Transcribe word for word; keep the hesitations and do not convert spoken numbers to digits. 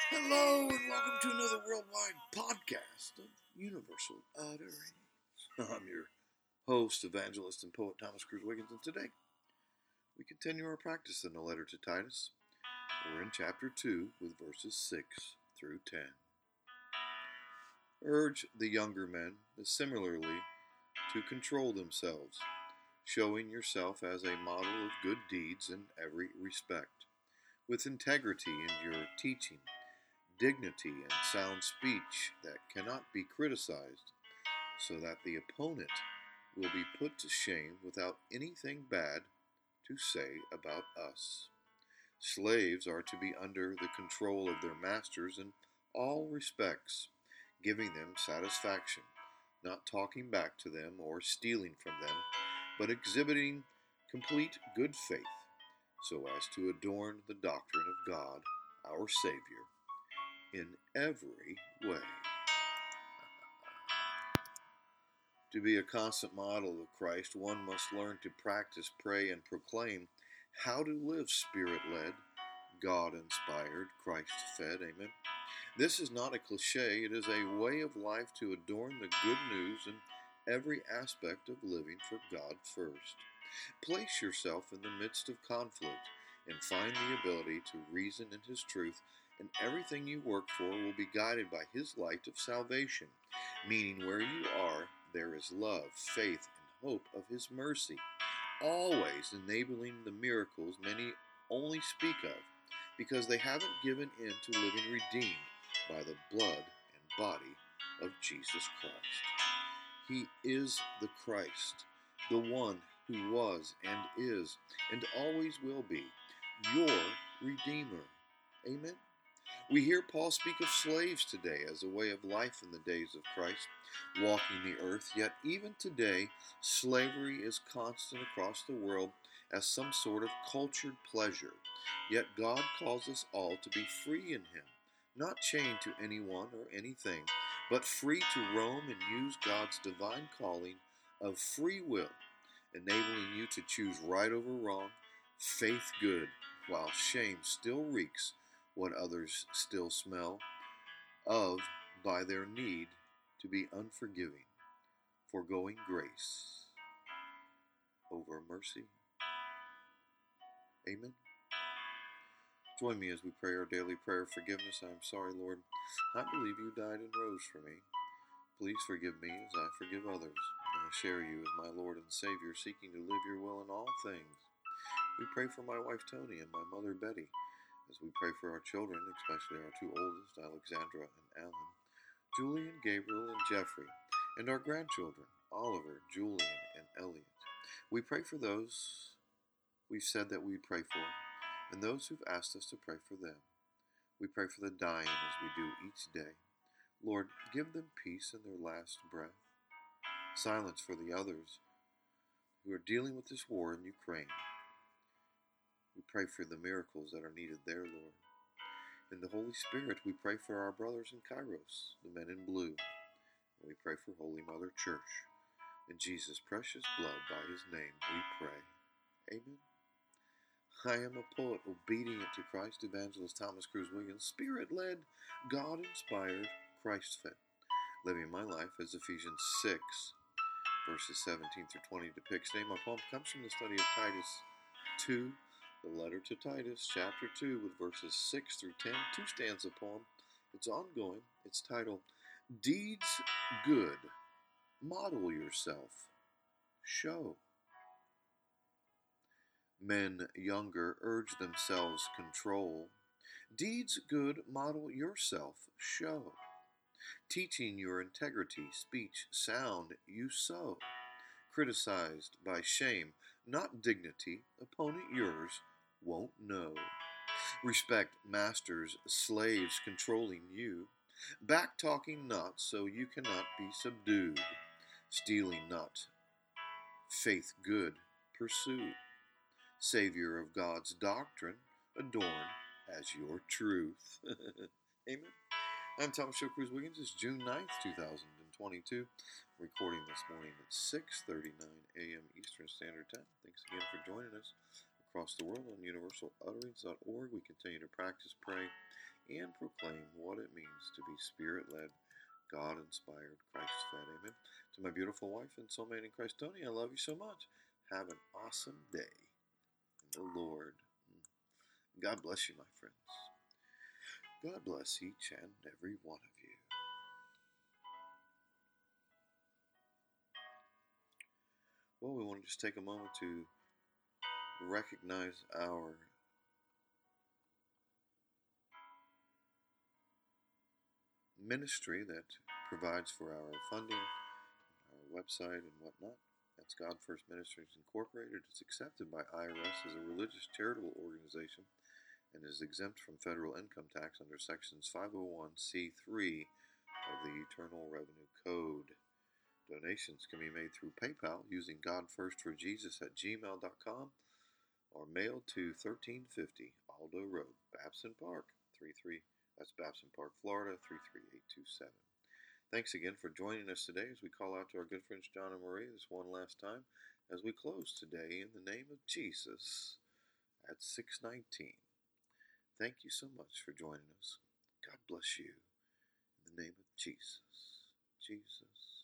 Hello and welcome to another worldwide podcast of Universal Utterance. I'm your host, evangelist, and poet Thomas Cruz Wiggins, and today we continue our practice in the letter to Titus. We're in chapter two with verses six through ten. Urge the younger men similarly to control themselves, showing yourself as a model of good deeds in every respect, with integrity in your teaching, dignity and sound speech that cannot be criticized, so that the opponent will be put to shame without anything bad to say about us. Slaves are to be under the control of their masters in all respects, giving them satisfaction, not talking back to them or stealing from them, but exhibiting complete good faith, so as to adorn the doctrine of God, our Savior, in every way. To be a constant model of Christ, one must learn to practice, pray, and proclaim how to live Spirit-led, God-inspired, Christ-fed. Amen. This is not a cliche. It is a way of life to adorn the good news in every aspect of living for God first. Place yourself in the midst of conflict and find the ability to reason in His truth, and everything you work for will be guided by His light of salvation, meaning where you are, there is love, faith, and hope of His mercy, always enabling the miracles many only speak of, because they haven't given in to living redeemed by the blood and body of Jesus Christ. He is the Christ, the one who was and is and always will be your Redeemer. Amen. We hear Paul speak of slaves today as a way of life in the days of Christ, walking the earth. Yet even today, slavery is constant across the world as some sort of cultured pleasure. Yet God calls us all to be free in Him, not chained to anyone or anything, but free to roam and use God's divine calling of free will, enabling you to choose right over wrong, faith good, while shame still reeks what others still smell of by their need to be unforgiving, foregoing grace over mercy. Amen. Join me as we pray our daily prayer of forgiveness. I am sorry, Lord. I believe you died and rose for me. Please forgive me as I forgive others. And I share you as my Lord and Savior, seeking to live your will in all things. We pray for my wife Tony and my mother Betty, as we pray for our children, especially our two oldest, Alexandra and Alan, Julian, Gabriel, and Jeffrey, and our grandchildren, Oliver, Julian, and Elliot. We pray for those we've said that we pray for, and those who've asked us to pray for them. We pray for the dying as we do each day. Lord, give them peace in their last breath, silence for the others who are dealing with this war in Ukraine. We pray for the miracles that are needed there, Lord. In the Holy Spirit, we pray for our brothers in Kairos, the men in blue. And we pray for Holy Mother Church. In Jesus' precious blood, by His name, we pray. Amen. I am a poet obedient to Christ, evangelist Thomas Cruz Wiggins, Spirit-led, God-inspired, Christ-fed, living my life as Ephesians six, verses seventeen through twenty depicts. Today, my poem comes from the study of Titus two, the letter to Titus, chapter two, with verses six through ten, two stanza poem. It's ongoing. It's titled, Deeds Good, Model Yourself, Show. Men younger urge themselves control. Deeds good, model yourself, show. Teaching your integrity, speech sound, you sow. Criticized by shame, not dignity, opponent yours won't know. Respect masters, slaves controlling you. Back-talking not, so you cannot be subdued. Stealing not, faith good, pursue. Savior of God's doctrine, adorn as your truth. Amen. I'm Thomas Joe Cruz Wiggins. It's June ninth, two thousand twenty-two. Recording this morning at six thirty-nine a.m. Eastern Standard Time. Thanks again for joining us across the world on universal utterance dot org. We continue to practice, pray, and proclaim what it means to be Spirit-led, God-inspired, Christ-fed. Amen. To my beautiful wife and soulmate in Christ, Tony, I love you so much. Have an awesome day in the Lord. God bless you, my friends. God bless each and every one of you. Well, we want to just take a moment to recognize our ministry that provides for our funding, our website, and whatnot. That's God First Ministries Incorporated. It's accepted by I R S as a religious charitable organization and is exempt from federal income tax under sections five oh one c three of the Internal Revenue Code. Donations can be made through PayPal using godfirstforjesus at gmail dot com or mailed to thirteen fifty Aldo Road, Babson Park, three three that's Babson Park, Florida, three three eight two seven. Thanks again for joining us today as we call out to our good friends John and Marie this one last time as we close today in the name of Jesus at six nineteen. Thank you so much for joining us. God bless you in the name of Jesus. Jesus.